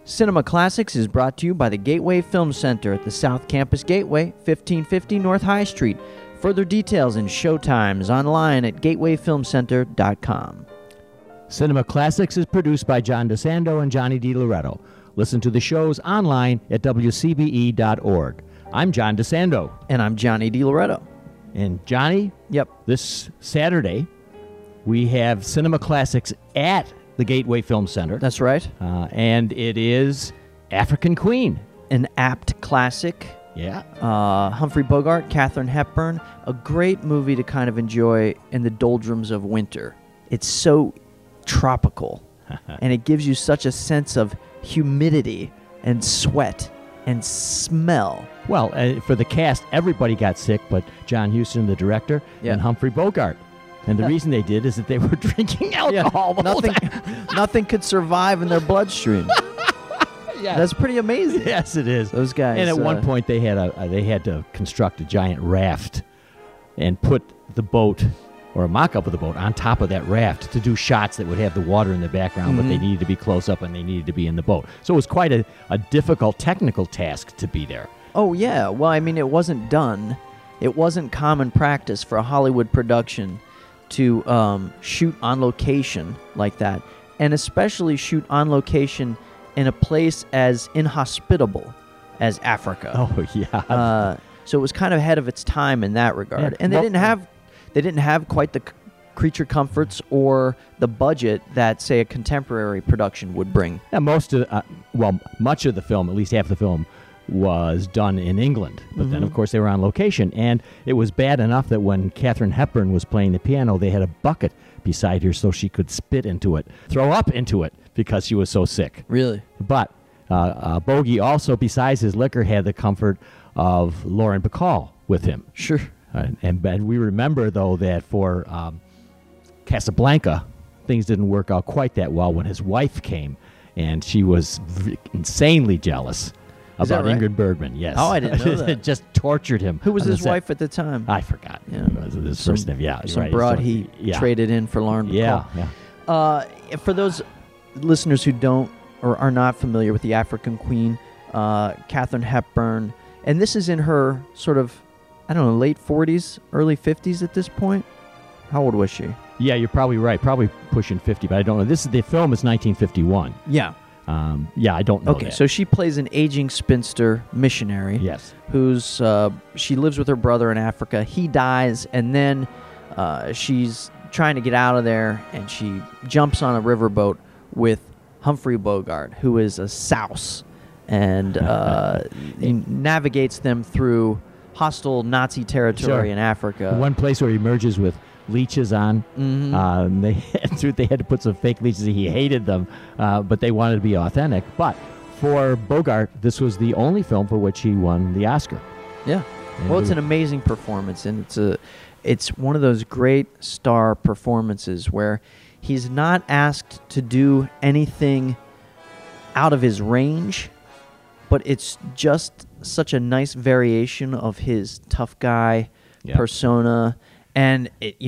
Cinema Classics is brought to you by the Gateway Film Center at the South Campus Gateway, 1550 North High Street. Further details and showtimes online at gatewayfilmcenter.com. Cinema Classics is produced by John DeSando and Johnny DiLoretto. Listen to the shows online at wcbe.org. I'm John DeSando. And I'm Johnny DiLoretto. And Johnny, Yep. this Saturday, we have Cinema Classics at the Gateway Film Center. That's right. And it is African Queen. An apt classic. Yeah. Humphrey Bogart, Katharine Hepburn. A great movie to kind of enjoy in the doldrums of winter. It's so tropical, and it gives you such a sense of humidity and sweat and smell. Well, for the cast, everybody got sick but John Huston, the director, Yeah. and Humphrey Bogart. And the reason they did is that they were drinking alcohol the whole time. Nothing could survive in their bloodstream. Yeah. That's pretty amazing. Yes, it is. Those guys. And at one point, they had to construct a giant raft and put the boat, or a mock-up of the boat, on top of that raft to do shots that would have the water in the background, but they needed to be close up and they needed to be in the boat. So it was quite a difficult technical task to be there. Oh, yeah. Well, I mean, it wasn't done. It wasn't common practice for a Hollywood production to shoot on location like that, and especially shoot on location in a place as inhospitable as Africa. Oh, yeah. So it was kind of ahead of its time in that regard. Yeah. And they didn't have quite the creature comforts or the budget that, say, a contemporary production would bring. Yeah, much of the film, at least half the film, was done in England. But then, of course, they were on location. And it was bad enough that when Katharine Hepburn was playing the piano, they had a bucket beside her so she could spit into it, throw up into it, because she was so sick. Really? But Bogey also, besides his liquor, had the comfort of Lauren Bacall with him. Sure. And we remember, though, that for Casablanca, things didn't work out quite that well when his wife came, and she was insanely jealous about right? Ingrid Bergman. Yes. Oh, I didn't know that. It just tortured him. Who was on the his set. wife at the time? I forgot. Yeah. It was his first name. Yeah, Some right. broad So, he yeah. traded in for Lauren Bacall. Yeah. For those listeners who don't or are not familiar with the African Queen, Katharine Hepburn, and this is in her sort of, I don't know, late 40s, early 50s at this point. How old was she? Yeah, you're probably right. Probably pushing 50, but I don't know. The film is 1951. Yeah. Yeah, I don't know. Okay, that. so she plays an aging spinster missionary. Yes. Who's she lives with her brother in Africa. He dies, and then she's trying to get out of there, and she jumps on a riverboat with Humphrey Bogart, who is a souse, and he navigates them through hostile Nazi territory in Africa. One place where he merges with leeches on. They had to put some fake leeches. He hated them, but they wanted to be authentic. But for Bogart, this was the only film for which he won the Oscar. Yeah. Well, it's an amazing performance, and it's one of those great star performances where he's not asked to do anything out of his range, but it's just such a nice variation of his tough guy persona. And,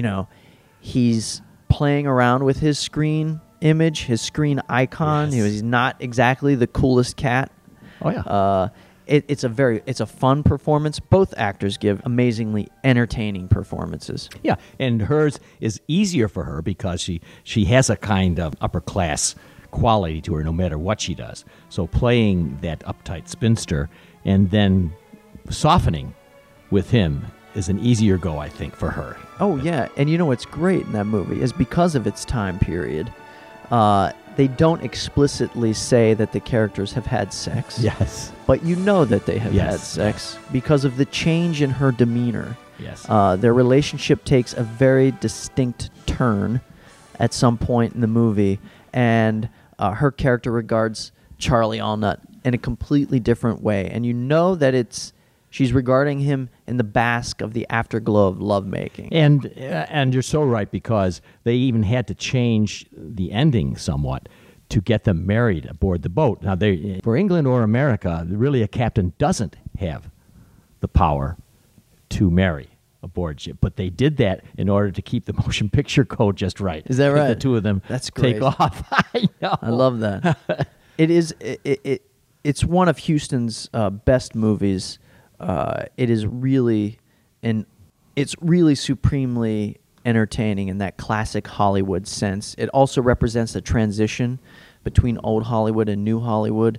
he's playing around with his screen image, his screen icon. Yes. He's not exactly the coolest cat. Oh, yeah. It's a fun performance. Both actors give amazingly entertaining performances. Yeah, and hers is easier for her because she has a kind of upper class quality to her no matter what she does. So playing that uptight spinster and then softening with him is an easier go, I think, for her. Oh, yeah. And what's great in that movie is because of its time period, they don't explicitly say that the characters have had sex. Yes. But you know that they have Yes. had sex because of the change in her demeanor. Yes. Their relationship takes a very distinct turn at some point in the movie, and her character regards Charlie Allnut in a completely different way. And you know that she's regarding him in the bask of the afterglow of lovemaking. And you're so right, because they even had to change the ending somewhat to get them married aboard the boat. Now, for England or America, really a captain doesn't have the power to marry aboard ship, but they did that in order to keep the motion picture code just right. Is that right? The two of them That's great. take off. I know. I love that. It is. It's one of Huston's best movies. It is really, it's really supremely entertaining in that classic Hollywood sense. It also represents a transition between old Hollywood and new Hollywood.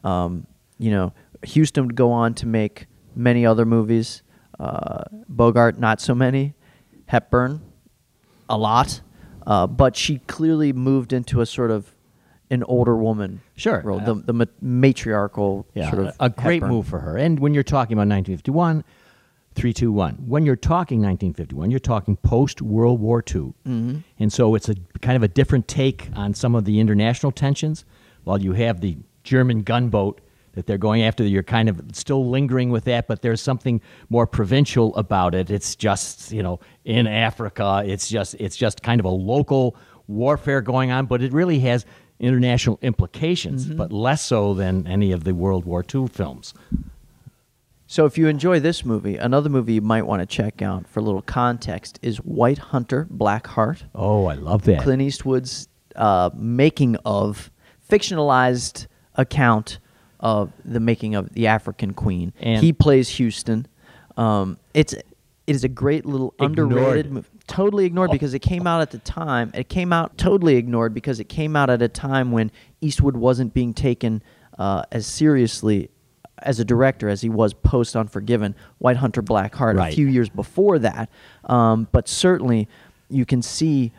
Huston would go on to make many other movies. Bogart, not so many. Hepburn, a lot. But she clearly moved into a sort of an older woman role, the matriarchal sort of a great Hepburn. move for her. And when you're talking about 1951, 3-2-1. When you're talking 1951, you're talking post-World War II. Mm-hmm. And so it's a kind of a different take on some of the international tensions. While you have the German gunboat that they're going after, you're kind of still lingering with that, but there's something more provincial about it. It's just, in Africa, it's just kind of a local warfare going on, but it really has international implications, but less so than any of the World War II films. So if you enjoy this movie, another movie you might want to check out for a little context is White Hunter, Black Heart. Oh, I love that. Clint Eastwood's making of, fictionalized account of the making of The African Queen. And he plays Huston. It is a great little underrated movie. Totally ignored because it came out at the time. It came out totally ignored because it came out at a time when Eastwood wasn't being taken as seriously as a director as he was post Unforgiven, White Hunter, Black Heart, a few years before that. But certainly you can see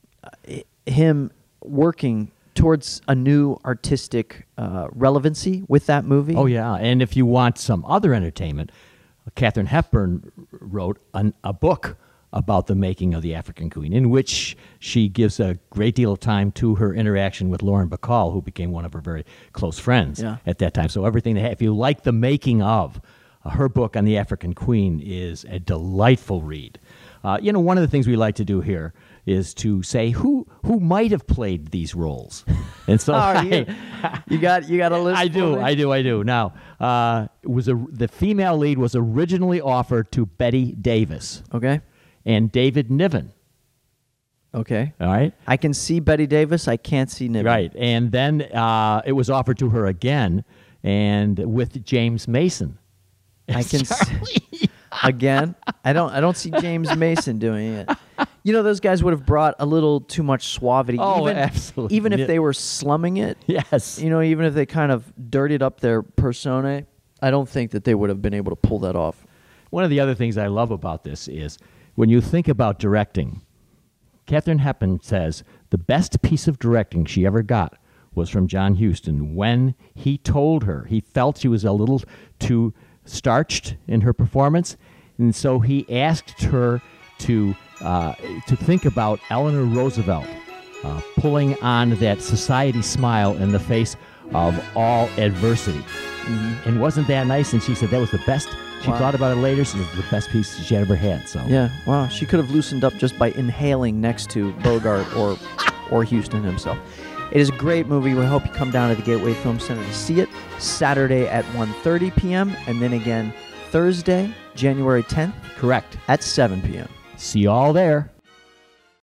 him working towards a new artistic relevancy with that movie. Oh, yeah. And if you want some other entertainment, Katharine Hepburn wrote a book about the making of The African Queen, in which she gives a great deal of time to her interaction with Lauren Bacall, who became one of her very close friends at that time. So everything if you like the making of, her book on The African Queen is a delightful read. One of the things we like to do here is to say who might have played these roles, and so you got a list. I do. Now, the female lead was originally offered to Bette Davis. Okay. And David Niven. Okay. All right. I can see Bette Davis. I can't see Niven. Right. And then it was offered to her again, and with James Mason. I can see again. I don't see James Mason doing it. Those guys would have brought a little too much suavity. Oh, absolutely. Even if they were slumming it. Yes. Even if they kind of dirtied up their persona, I don't think that they would have been able to pull that off. One of the other things I love about this is when you think about directing, Katharine Hepburn says the best piece of directing she ever got was from John Huston when he told her he felt she was a little too starched in her performance, and so he asked her to think about Eleanor Roosevelt pulling on that society smile in the face of all adversity. Mm-hmm. And wasn't that nice? And she said that was the best. She thought about it later. She said it was the best piece she had ever had. So yeah, wow. She could have loosened up just by inhaling next to Bogart or Huston himself. It is a great movie. We hope you come down to the Gateway Film Center to see it. Saturday at 1:30 p.m. and then again Thursday, January 10th. Correct. At 7 p.m. See you all there.